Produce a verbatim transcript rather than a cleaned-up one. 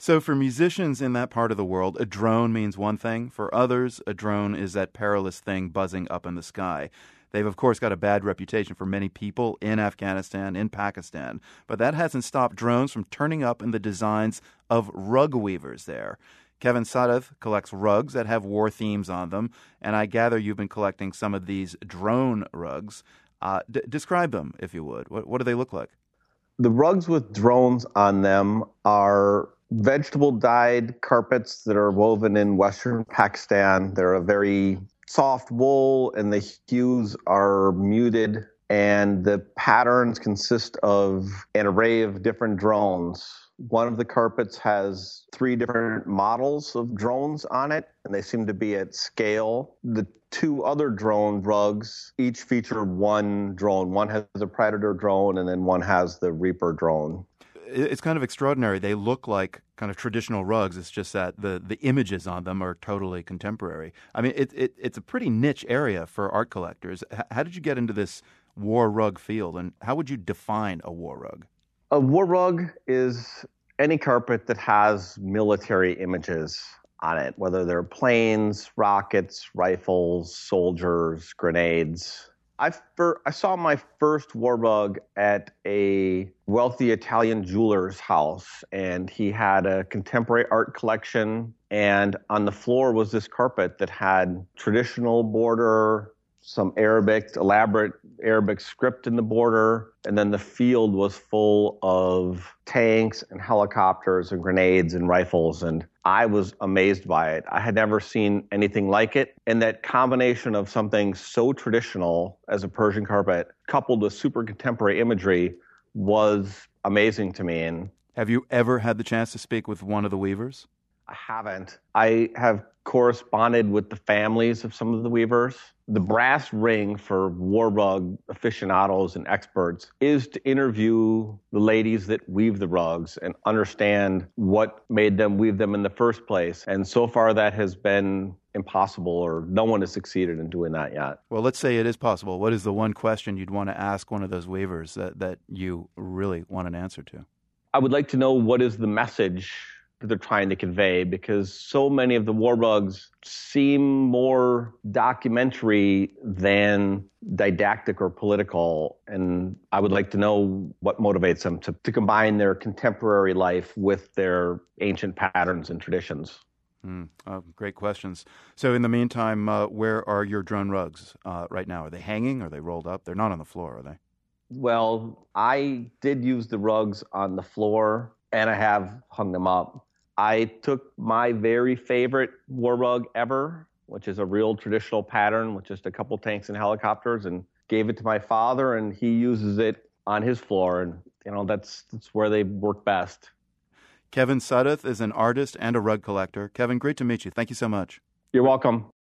So for musicians in that part of the world, a drone means one thing. For others, a drone is that perilous thing buzzing up in the sky. They've, of course, got a bad reputation for many people in Afghanistan, in Pakistan. But that hasn't stopped drones from turning up in the designs of rug weavers there. Kevin Sudduth collects rugs that have war themes on them, and I gather you've been collecting some of these drone rugs. Uh, d- describe them, if you would. What, what do they look like? The rugs with drones on them are vegetable-dyed carpets that are woven in western Pakistan. They're a very soft wool, and the hues are muted, and the patterns consist of an array of different drones. One of the carpets has three different models of drones on it, and they seem to be at scale. The two other drone rugs each feature one drone. One has a Predator drone, and then one has the Reaper drone. It's kind of extraordinary. They look like kind of traditional rugs. It's just that the, the images on them are totally contemporary. I mean, it, it it's a pretty niche area for art collectors. H- how did you get into this war rug field, and how would you define a war rug? A war rug is any carpet that has military images on it, whether they're planes, rockets, rifles, soldiers, grenades. I, fir- I saw my first war rug at a wealthy Italian jeweler's house, and he had a contemporary art collection, and on the floor was this carpet that had traditional border, some Arabic, elaborate Arabic script in the border, and then the field was full of tanks and helicopters and grenades and rifles, and I was amazed by it. I had never seen anything like it, and that combination of something so traditional as a Persian carpet coupled with super contemporary imagery was amazing to me. And have you ever had the chance to speak with one of the weavers? I haven't. I have corresponded with the families of some of the weavers. The brass ring for war rug aficionados and experts is to interview the ladies that weave the rugs and understand what made them weave them in the first place. And so far that has been impossible, or no one has succeeded in doing that yet. Well, let's say it is possible. What is the one question you'd want to ask one of those weavers that, that you really want an answer to? I would like to know what is the message that they're trying to convey, because so many of the war rugs seem more documentary than didactic or political. And I would like to know what motivates them to, to combine their contemporary life with their ancient patterns and traditions. Mm, uh, great questions. So in the meantime, uh, where are your drone rugs uh, right now? Are they hanging? Are they rolled up? They're not on the floor, are they? Well, I did use the rugs on the floor, and I have hung them up. I took my very favorite war rug ever, which is a real traditional pattern with just a couple tanks and helicopters, and gave it to my father, and he uses it on his floor. And, you know, that's, that's where they work best. Kevin Sudduth is an artist and a rug collector. Kevin, great to meet you. Thank you so much. You're welcome.